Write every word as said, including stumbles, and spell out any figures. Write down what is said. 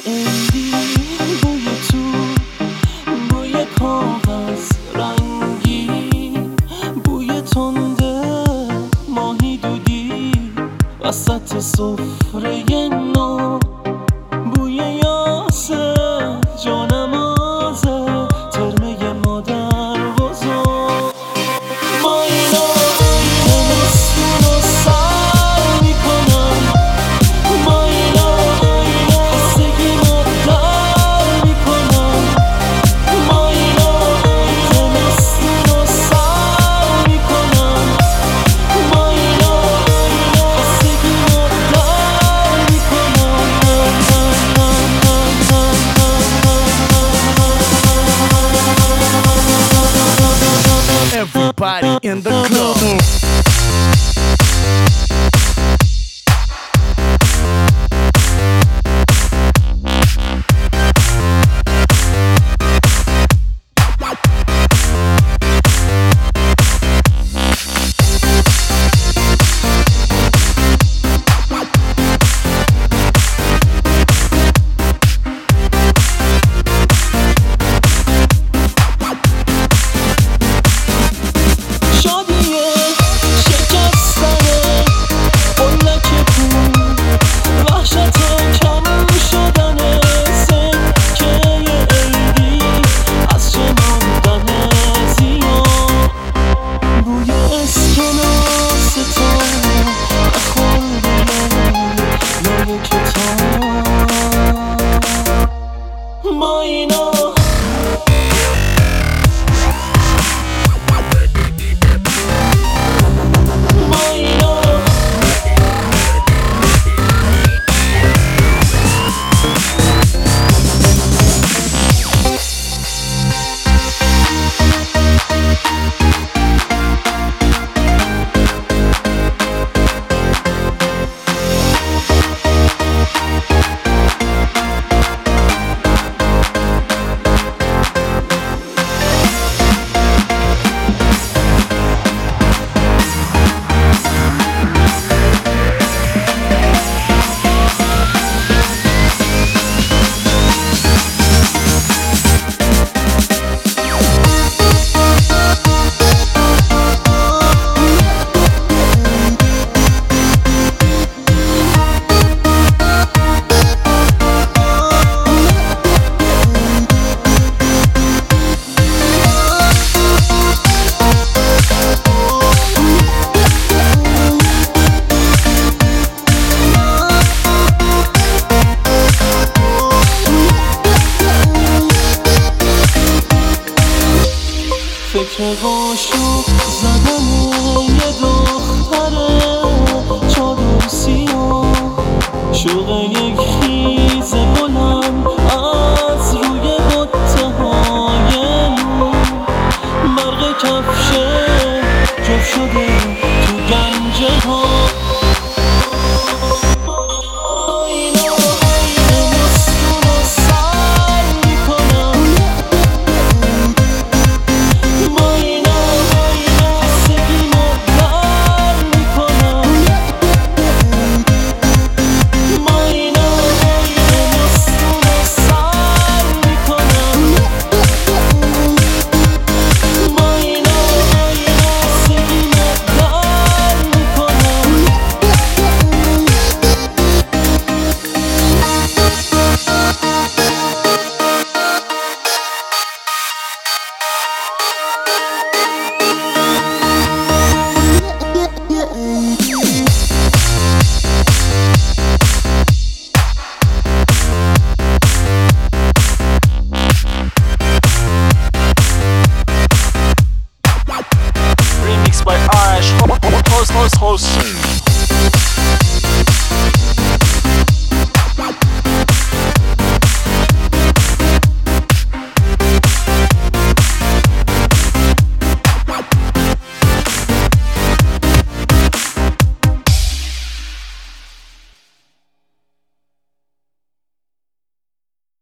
عیدی، بوی تو، بوی کاغذ رنگی، بوی تنده ماهی دودی وسط سفره نو، بوی یاسه جانمازه ترمه مادر بزرگ. ما اینا زمستون رو سر میکنن، ما اینا خستگی رو در میکنن، ما اینا زمستون رو سر میکنن، ما اینا خستگی رو در میکنن. Everybody in the club. ما اینا فکر قاشق زدن یه دختره چادر سیاه، شوق یک خیز بلند از روی بطه های نور، برق کفشه جف شده تو گنجه ها. Remix by Ash Host Host Host